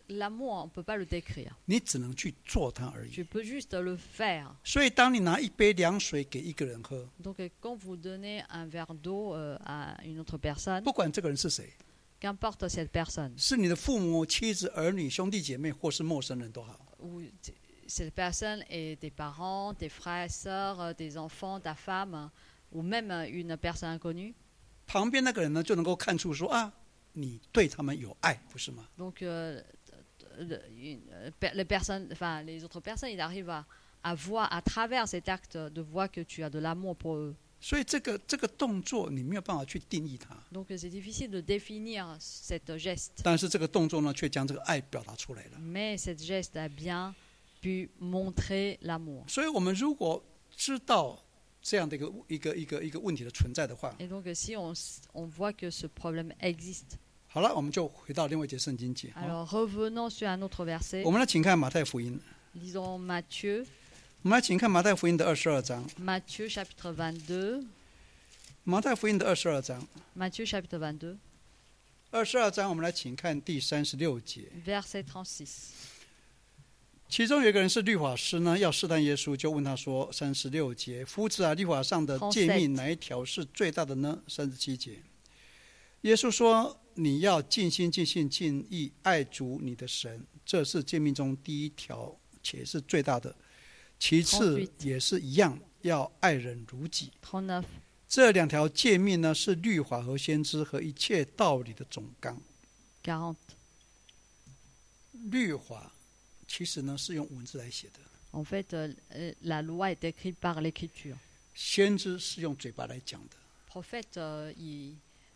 l'amour, on ne peut pas le décrire. 你只能去做它而已。 Tu peux juste le faire. 所以，当你拿一杯凉水给一个人喝， Donc, euh, quand vous donnez un verre d'eau euh, à une autre personne, 不管这个人是谁， qu'importe cette personne, 是你的父母、妻子、儿女、兄弟姐妹，或是陌生人都好， ou t- cette personne est tes parents, tes frères et sœurs, euh, tes enfants, ta femme, euh, ou même euh, une personne inconnue. 旁边那个人呢就能够看出说啊，你对他们有爱，不是吗？ Donc, euh, le- une- euh, per- les personnes, enfin, les autres personnes, ils arrivent à, à voir à travers cet acte de voir que tu as de l'amour pour eux. 所以这个这个动作你没有办法去定义它， Donc, euh, c'est difficile de définir cette geste. 但是这个动作呢却将这个爱表达出来了。 Mais cette geste a bien pu montrer l'amour. 所以我们如果知道这样的一个一个一个一个问题的存在的话， Et donc, euh, si on, s- on voit que ce problème existe, 好了，我们就回到另外一节圣经节。 alors revenons sur un autre verset. 我们来请看马太福音， Lisons Matthieu, 我们来请看马太福音的二十二章。 Matthieu chapitre vingt-deux. 马太福音的二十二章， Matthieu chapitre vingt-deux, 二十二章，我们来请看第三十六节。 verset trente-six. 其中有一个人是律法师呢，要试探耶稣，就问他说：“三十六节，夫子啊，律法上的诫命哪一条是最大的呢？”三十七节，耶稣说：“你要尽心、尽性、尽意爱主你的神，这是诫命中第一条，且是最大的。其次也是一样，要爱人如己。 trente-neuf. 这两条诫命呢，是律法和先知和一切道理的总纲。 quarante. 律法其实呢是用文字来写的， En fait, euh, euh, la loi est écrite par l'écriture. 先知是用嘴巴来讲的。 Prophète, euh, il,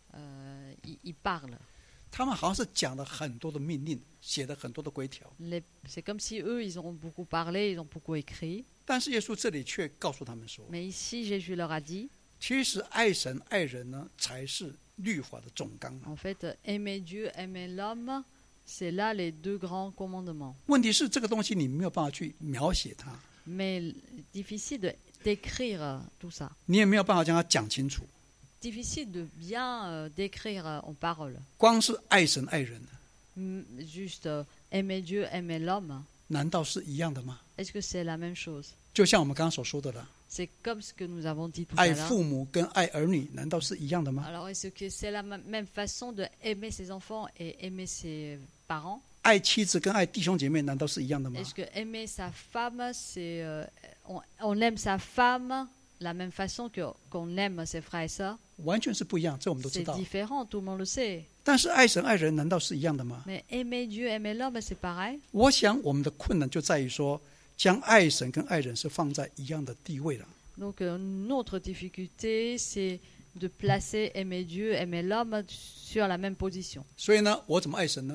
euh, il, il parle. 他们好像是讲了很多的命令，写了很多的规条， Les- C'est comme si eux, ils ont beaucoup parlé, ils ont beaucoup écrit. 但是耶稣这里却告诉他们说， Mais ici, Jésus leur a dit, 其实爱神爱人呢才是律法的总纲。 en fait, euh, aimer Dieu, aimer l'homme, c'est là les deux grands commandements. 问题是这个东西你没有办法去描写它， Mais difficile de décrire euh, tout ça. 你也没有办法将它讲清楚。 Difficile de bien euh, décrire euh, en parole. 光是爱神爱人， M- Juste euh, aimer Dieu, aimer l'homme, 难道是一样的吗？ est-ce que c'est la même chose? 就像我们刚刚所说的了， C'est comme ce que nous avons dit tout à 爱 l'heure. 父母跟爱儿女，难道是一样的吗？ Alors, est-ce que c'est la m- même façon de aimer ses enfants et aimer ses parents? 爱妻子跟爱弟兄姐妹，难道是一样的吗？ Est-ce que aimer sa femme, c'est euh, on, on aime sa femme la même façon que qu'on aime ses frères et sœurs? 完全是不一样，这我们都知 C'est 道。 différent, tout le monde le sait. 但是爱神爱人，难道是一样的吗？ Mais aimer Dieu, aimer l'homme, c'est pareil. 我想我们的困难就在于说，将爱神跟爱人是放在一样的地位了。 Donc euh, notre difficulté, c'est de placer aimer Dieu, aimer l'homme sur la même position. 所以呢，我怎么爱神呢？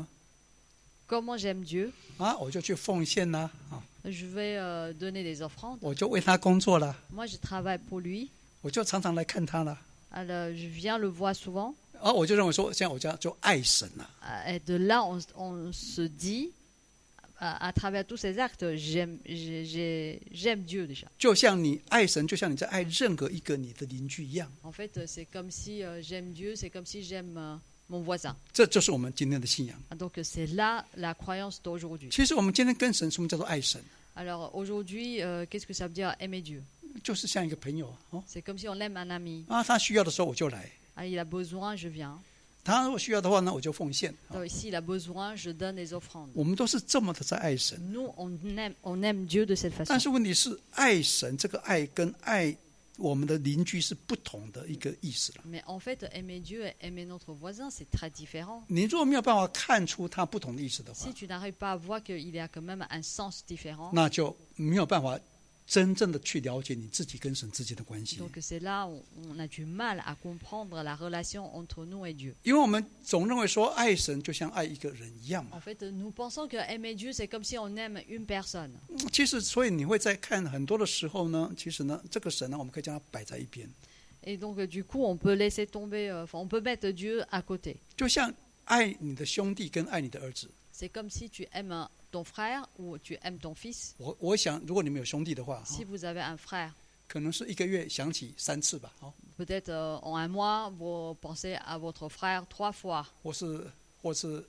Comment j'aime Dieu? 啊，我就去奉献啦，啊， Je vais euh, donner des offrandes. 我就为他工作啦， Moi, je travaille pour lui. 我就常常来看他啦， Alors, je viens le voir souvent. 啊，我就认为说，现在我家就爱神了。 Euh, Et de là, on, on se dit, à, à travers tous ces actes, j'aime, j'ai- j'ai- j'aime Dieu déjà. 就像你爱神，就像你在爱任何一个你的邻居一样。 En fait, euh, c'est comme si euh, j'aime Dieu, c'est comme si j'aime euh, mon voisin. 这就是我们今天的信仰。 Donc, euh, c'est là la croyance d'aujourd'hui. 其实我们今天跟神，什么叫做爱神？ Alors, aujourd'hui, euh, qu'est-ce que ça veut dire aimer Dieu? 就是像一个朋友哦， C'est comme si on aime un ami. 啊，他需要的时候我就来， Ah, il a besoin, je viens. 他如果需要的话呢，我就奉献。啊 Donc, s'il a besoin, je donne des offrandes. 我们都是这么的在爱神。 Nous, on aime, on aime Dieu de cette 但 façon. 是问题是，爱神这个爱跟爱我们的邻居是不同的一个意思了。 Mais en fait, aimer Dieu et aimer notre voisin, c'est très différent. 你如果没有办法看出它不同的意思的话 Si，tu n'arrives pas à voir qu'il y a quand même un sens différent, 那就没有办法真正的去了解你自己跟神之间的关系。 donc c'est là où on a du mal à comprendre la relation entre nous et Dieu. 因为我们总认为说，爱神就像爱一个人一样 En 嘛。 fait, nous pensons que aimer Dieu, c'est comme si on aime une personne. 其实，所以你会在看很多的时候呢，其实呢，这个神呢，我们可以将它摆在一边， Et donc, euh, du coup, on peut laisser tomber, euh, enfin, on peut mettre Dieu à côté. 就像爱你的兄弟跟爱你的儿子。 C'est comme si tu aimes ton frère ou tu aimes ton fils. 我我想，如果你们有兄弟的话， Si vous avez un frère, 可能是一个月想起三次吧，哦， peut-être euh, en un mois, vous pensez à votre frère trois fois. 或是或是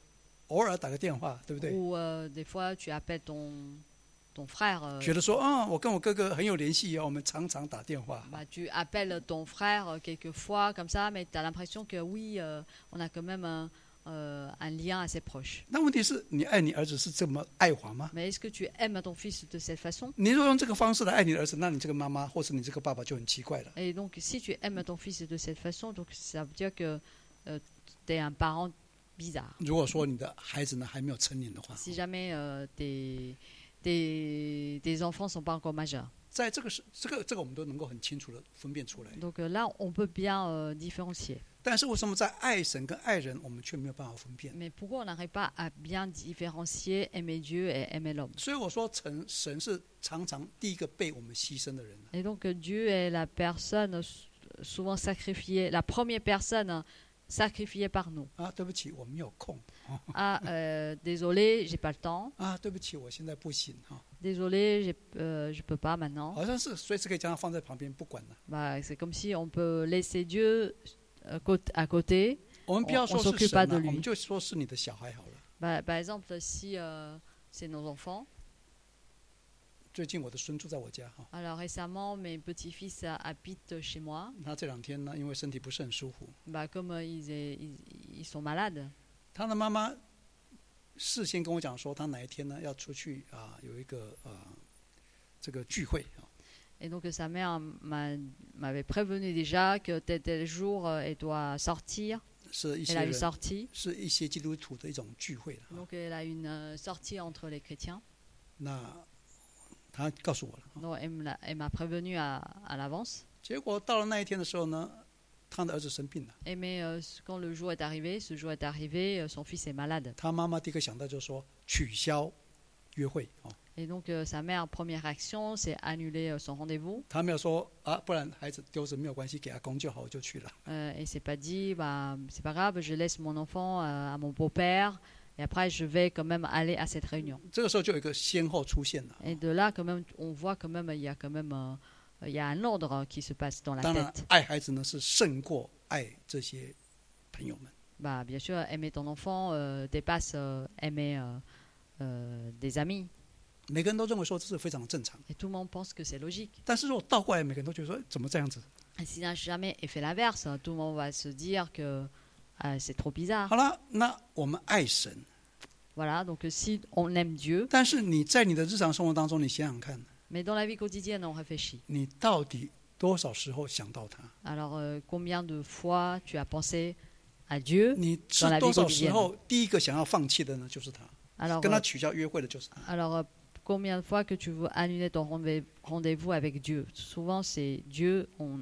偶尔打个电话，对不对？ Ou euh, des fois, tu appelles ton, ton frère. euh, 觉得说啊，我跟我哥哥很有联系，我们常常打电话。 bah, tu appelles ton frère euh, quelquefois comme ça, mais tu as l'impression que oui, euh, on a quand même un, euh, un lien assez proche. 那问题是你爱你儿子是这么爱华吗？ Mais est-ce que tu aimes ton fils de cette façon? 你如果用这个方式来爱你的儿子，那你这个妈妈或是你这个爸爸就很奇怪了。 Et donc, si tu aimes ton fils de cette façon, donc ça veut dire que euh, tu es un parent bizarre. 如果说你的孩子呢还没有成年的话， Si jamais euh, tes, tes, tes enfants ne sont pas encore majeurs. 在这个是这个这个我们都能够很清楚的分辨出来。 Donc euh, là, on peut bien euh, différencier. 但是为什么在爱神跟爱人，我们却没有办法分辨？ Mais pourquoi on n'arrive pas à bien différencier aimer Dieu et aimer l'homme? 所以我说，神神是常常第一个被我们牺牲的人。 Et donc euh, Dieu est la personne souvent sacrifiée, la première personne sacrifiée par nous. 啊，对不起，我没有空。 Ah, euh, désolé, j'ai pas le temps. 啊，对不起，我现在不行哈。 Désolé, j'ai, euh, je peux pas maintenant. 好像是随时可以将他放在旁边不管了。 Bah, c'est comme si on peut laisser Dieu euh, côte- à côté. 我们不要 On- 说 on 是 s'occupe 神 pas de 啊， lui. 我们就说是你的小孩好了。 Bah, par exemple, si euh, c'est nos enfants. 最近我的孙住在我家哈， Alors récemment, mes petits-fils euh, habitent chez moi. 他这两天呢，因为身体不是很舒服， Bah, comme euh, ils, est- ils, ils sont malades. 他的妈妈事先跟我讲说，他哪一天呢要出去啊，有一个呃这个聚会啊。 Et donc sa mère m'a- m'avait prévenu déjà que tel tel jour euh, elle doit sortir. 是一 Elle 些 a une 人， sortie. 是一些基督徒的一种聚会了啊。 Donc elle a une euh, sortie entre les chrétiens. 那他告诉我了啊， Donc elle me l'a- elle m'a prévenu à, à l'avance. 结果到了那一天的时候呢，他的儿子生病了， Et mais euh, quand le jour est arrivé, ce jour est arrivé, euh, son fils est malade. 他妈妈第一个想到就是说取消约会哦， Et donc euh, sa mère, première action, c'est annuler euh, son rendez-vous. 他没有说啊，不然孩子丢着没有关系，给阿公就好，我就去了。 Euh, et c'est pas dit, bah, c'est pas grave, je laisse mon enfant euh, à mon beau-père. Et après, je vais quand même aller à cette réunion. 这个时候就有一个先后出现了。 Et de là, quand même, on voit quand même, il y a quand même, euh, il y a un ordre qui se passe dans la 当然 tête.， 爱孩子呢是胜过爱这些朋友们。 Bah, bien sûr, aimer ton enfant euh, dépasse euh, aimer euh, euh, des amis. 每个人都认为说这是非常正常， Et tout le monde pense que c'est logique. 但是如果倒过来，每个人都觉得说怎么这样子？ Et s'il n'a jamais fait l'inverse, tout le monde va se dire que euh, c'est trop bizarre. 好了，那我们爱神， Voilà, donc euh, si on aime Dieu, 但是你在你的日常生活当中，你想想看， mais dans la vie quotidienne, on réfléchit. 你到底多少时候想到他？ Alors, euh, combien de fois tu as pensé à Dieu? 你是多少时候第一个想要放弃的呢？就是他， Alors, 跟他 euh, 取消约会的就是他。 alors euh, combien de fois que tu veux annuler ton rendez- rendez-vous avec Dieu? Souvent, c'est Dieu, on,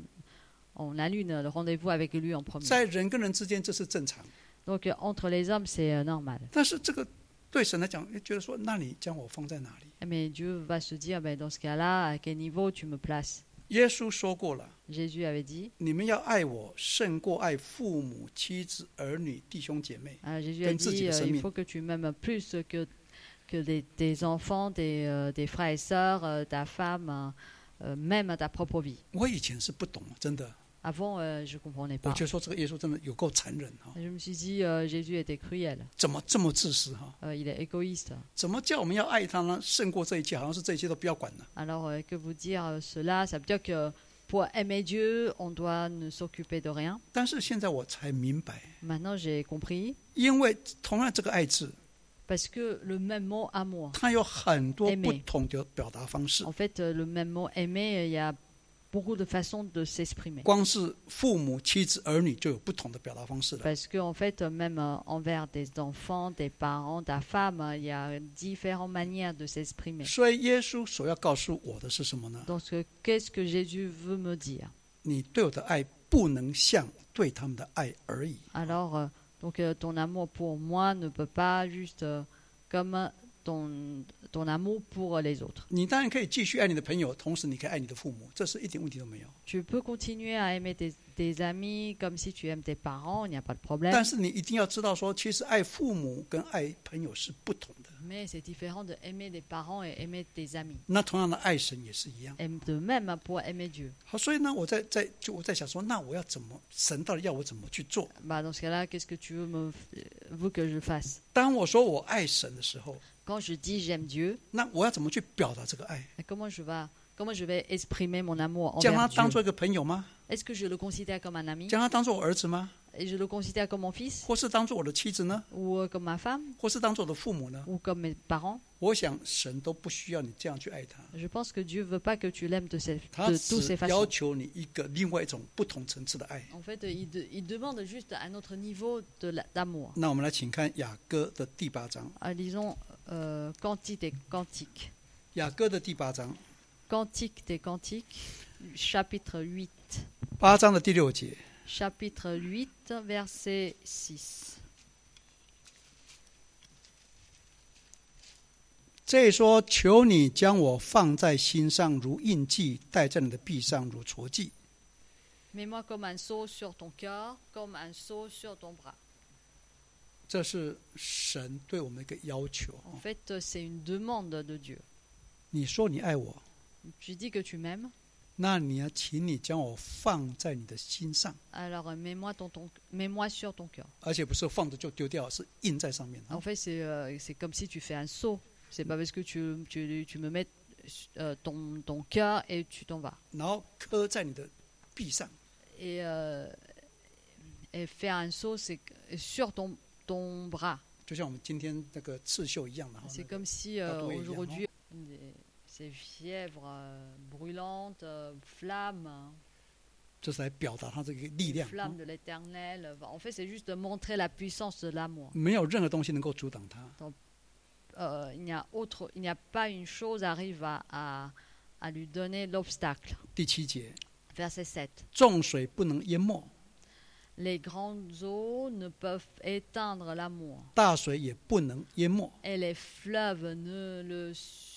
on annule le rendez-vous avec lui en premier. 在人跟人之间，这是正常。 Donc, euh, entre les hommes, c'est euh, normal. 但是这个对神来讲，觉得说，那你将我放在哪里？ Mais Dieu va se dire, ben, dans ce cas-là, à quel niveau tu me places? 耶稣说过了， Jésus avait dit, 你们要爱我，胜过爱父母、妻子、儿女、弟兄姐妹。 ah, Jésus a Comme ça, dit, c'est le euh, il samin. faut que tu m'aimes plus que, que des, tes enfants, tes, euh, tes frères et sœurs, euh, ta femme, euh, euh, même ta propre vie. 我以前是不懂，真的， Avant, euh, je ne comprenais 我 pas. 觉得说这个耶稣真的有够残忍哈， Je me suis dit, euh, Jésus était cruel, 怎么这么自私哈？ euh, il est égoïste. 怎么叫我们要爱他呢？胜过这一切，好像是这一切都不要管了。 Alors, euh, que vous dire euh, cela? Ça veut dire que pour aimer Dieu, on doit ne s'occuper de rien. 但是现在我才明白， Maintenant, j'ai compris. 因为同样这个爱字， Parce que le même mot amour, 它有很多 Aimer 不同的表达方式。 en fait, euh, le même mot aimer, il y a beaucoup de façons de s'exprimer. 光是父母、妻子、儿女就有不同的表达方式了。 Parce que en fait, euh, même euh, envers des enfants, des parents, ta femme, euh, il y a différentes manières de s'exprimer. 所以耶稣所要告诉我的是什么呢？ Donc, euh, qu'est-ce que Jésus veut me dire? 你对我的爱不能像对他们的爱而已。 Alors, euh, donc, euh, ton amour pour moi ne peut pas juste euh, comme ton, ton amour pour les autres. 你当然可以继续爱你的朋友，同时你可以爱你的父母，这是一点问题都没有。 Tu peux continuer à aimer tes, tes amis comme si tu aimes tes parents, il n'y a pas de problème. 但是你一定要知道说，其实爱父母跟爱朋友是不同的。 Mais c'est différent de aimer des parents et aimer tes amis. 那同样的爱神也是一样。 Et de même pour aimer Dieu. 好，所以呢，我在在就我在想说，那我要怎么，神到底要我怎么去做？ Bah, dans ce cas-là, qu'est-ce que tu veux, me, veux que je fasse? 当我说我爱神的时候， Quand je dis j'aime Dieu, 那我要怎么去表达这个爱？ comment je vais, comment je vais exprimer mon amour 将他 envers 当做 Dieu? 一个朋友吗？ Est-ce que je le considère comme un ami? 将他当做我儿子吗？ Et je le considère comme mon fils? 或是当做我的妻子呢？ Ou euh, comme ma femme? 或是当做我的父母呢？ Ou comme mes parents? 我想神都不需要你这样去爱他， Je pense que Dieu veut pas que tu l'aimes de, ces, 他 de 只 toutes ces 要 façons. 求你一个另外一种不同层次的爱。 En fait, il, de, il demande juste un autre niveau de la- d'amour. 那我们来请看雅歌的第八章， Ah, disons euh, Cantique des Cantiques. 雅歌的第八章， Cantique des Cantiques, chapitre huit. 八章的第六节。 Chapitre huit, verset six. 这一说，求你将我放在心上，如印记；戴在你的臂上，如戳记。 Mets-moi comme un sceau sur ton cœur, comme un sceau sur ton bras. 这是神对我们的一个要求。 En fait, c'est une demande de Dieu. 你说你爱我， Tu dis que tu m'aimes, 那你要请你将我放在你的心上， alors euh, mets-moi, ton, ton, mets-moi sur ton cœur. 而且不是放着就丢掉，是印在上面。 En fait, c'est, euh, c'est comme si tu fais un sceau. C'est pas parce que tu, tu, tu me mets euh, ton, ton cœur et tu t'en vas. 然后刻在你的臂上。 Et, euh, et faire un sceau, c'est que- sur ton, ton bras. 就像我们今天那个刺绣一样的。 C'est comme si euh, aujourd'hui, des- ces fièvres euh, brûlantes, euh, flammes, 这是来表达他这个力 les 量。 flammes de l'éternel. En fait, c'est juste de montrer la puissance de l'amour. 没有任何东西能够阻挡他。 Euh, il n'y a autre, il n'y a pas une chose arrive à, à, à lui donner l'obstacle. 第七节， Verset sept. 众水不能淹没， Les grandes eaux ne peuvent éteindre l'amour, 大水也不能淹没。 et les fleuves ne le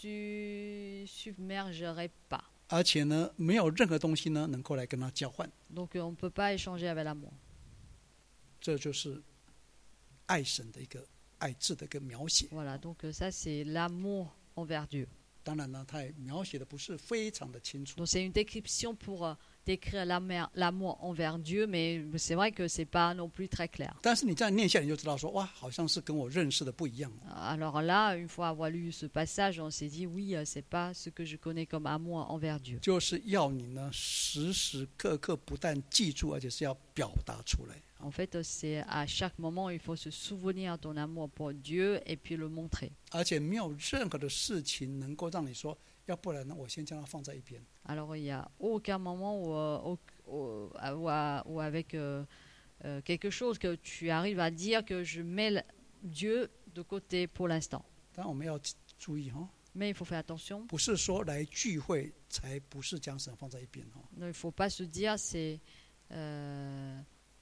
su- submergeraient pas. 而且呢，没有任何东西呢能够来跟他交换。 Donc euh, on ne peut pas échanger avec l'amour. 这就是爱神的一个爱字的一个描写。 Voilà, donc euh, ça c'est l'amour envers Dieu. 当然呢，他也描写的不是非常的清楚。 Donc c'est une description pour euh, décrire l'amour l'amour envers Dieu, mais c'est vrai que c'est pas non plus très clair. 但是你这样念下来，你就知道说，哇，好像是跟我认识的不一样。 Alors là, une fois avoir lu ce passage, on s'est dit oui, euh, c'est pas ce que je connais comme amour envers Dieu. 就是要你呢时时刻刻不但记住，而且是要表达出来。 En fait, euh, c'est à chaque moment, il faut se souvenir ton amour pour Dieu et puis le montrer. 而且没有任何的事情能够让你说，要不然呢，我先将它放在一边。 Alors il n'y a aucun moment où, euh, au- au- où, à- où avec euh, euh, quelque chose que tu arrives à dire que je mets le- Dieu de côté pour l'instant. 当然我们要注意哈， Mais il faut faire attention. 不是说来聚会才不是将神放在一边哈。 Il ne faut pas se dire c'est euh,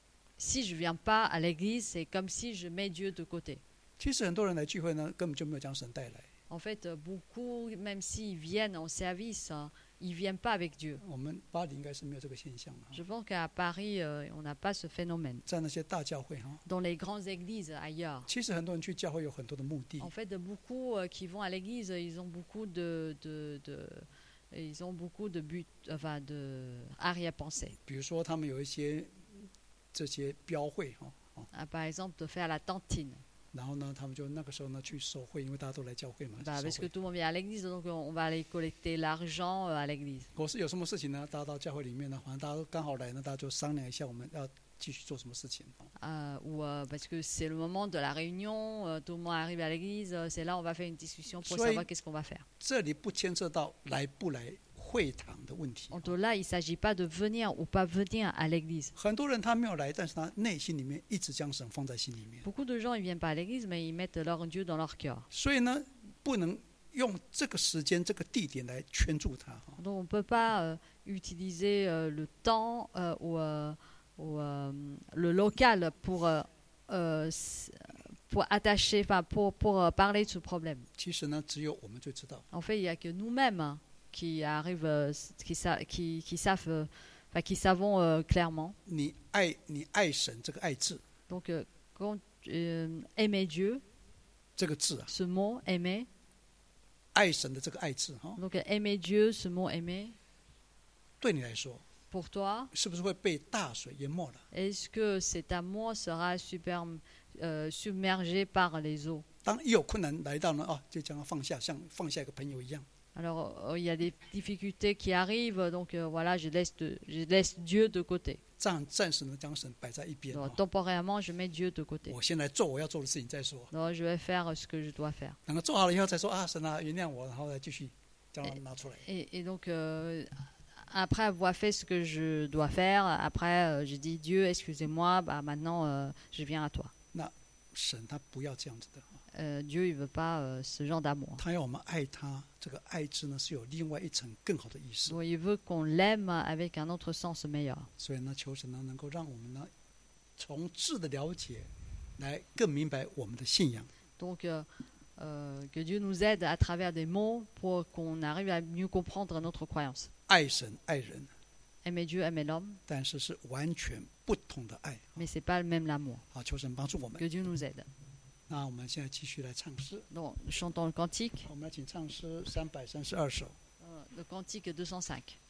si je viens pas à l'église, c'est comme si je mets Dieu de côté. 其实很多人来聚会呢，根本就没有将神带来。 En fait, euh, beaucoup, même s'ils viennent en service, hein, ils viennent pas avec Dieu. 我们巴黎应该是没有这个现象的哈， Je pense qu'à Paris, euh, on n'a pas ce phénomène. 在那些大教会哈， Dans les grandes églises ailleurs. 其实很多人去教会有很多的目的 En。fait, beaucoup euh, qui vont à l'église, ils ont beaucoup de, de, de- ils ont beaucoup de buts, enfin de arrière-pensée. 比如说，他们有一些这些标会哈，哦 Ah, par exemple, de faire la tantine. 然后呢，他们就那个时候呢去守会，因为大家都来教会嘛。 Bah, 守 parce que 会 tout le monde vient à l'église, donc on on va aller collecter l'argent euh, à l'église. 可是有什么事情呢？大家到教会里面呢，反正大家都刚好来呢，大家就商量一下，我们要继续做什么事情。 Euh, ou euh, parce que c'est le moment de la réunion, euh, tout le monde arrive à l'église, euh, c'est là on va faire une discussion pour Soit- savoir qu'est-ce qu'on va faire. 这里不牵涉到来不来会堂的问题。 En tout là, il ne s'agit pas de venir ou pas venir à l'église. 很多人他没有来，但是他内心里面一直将神放在心里面， Beaucoup de gens, ils viennent pas à l'église, mais ils mettent leur Dieu dans leur cœur. 所以呢，不能用这个时间、这个地点来圈住他。 Donc on ne peut pas euh, utiliser euh, le temps euh, ou, euh, ou, euh, le local pour, euh, euh, s- pour attacher, enfin pour, pour euh, parler de ce problème. 其实呢，只有我们最知道。 En fait, il n'y a que nous-mêmes hein, qui arrivent, euh, qui, sa- qui, qui savent, euh, enfin, qui savons euh, clairement. 你爱你爱神这个爱字， Donc, euh, quand euh, aimer Dieu, 这个字啊， Ce mot aimer, 爱神的这个爱字哈， donc aimer Dieu, ce mot aimer, 对你来说 pour toi, 是不是会被大水淹没了？ est-ce que cet amour sera super, euh, submergé par les eaux? 当一有困难来到呢，啊，就将它放下，像放下一个朋友一样。 Alors, euh, il y a des difficultés qui arrivent, donc euh, voilà, je laisse, de- je laisse Dieu de côté. 这样暂时呢，将神摆在一边。 Donc, 哦 temporairement, je mets Dieu de côté. 我先来做我要做的事情再说， Donc, je vais faire ce que je dois faire. 等到做好了以后再说啊，神啊，原谅我，然后再继续将它拿出来。 Et, et donc, euh, après avoir fait ce que je dois faire, après, euh, je dis Dieu, excusez-moi, bah, maintenant, euh, je viens à toi. 神他不要这样子的， Euh, Dieu, il veut pas euh, ce genre d'amour. 他要我们爱他。这个爱字呢，是有另外一层更好的意思。 Donc, il veut qu'on l'aime avec un autre sens meilleur. 所以呢，求神呢能够让我们呢，从字的了解，来更明白我们的信仰。 Donc, euh, euh, que Dieu nous aide à travers des mots pour qu'on arrive à mieux comprendre notre croyance. 爱神爱人， Aimer Dieu, aimer l'homme, 但是是完全不同的爱。 mais c'est pas le même l'amour. 好，求神帮助我们。 Que Dieu nous aide. 那我们现在继续来唱诗， Donc, chantons le cantique, 我们来请唱诗三百三十二首。 euh, le cantique deux cent cinq.